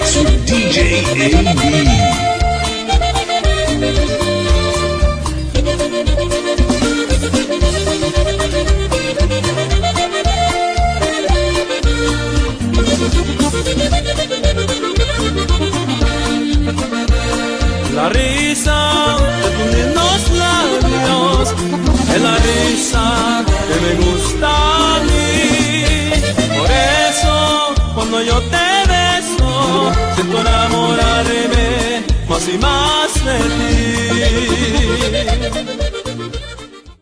mix with DJ AB. La risa de tus lindos labios es la risa que me gusta a mí. Por eso cuando yo te beso siento enamorarme más y más de ti.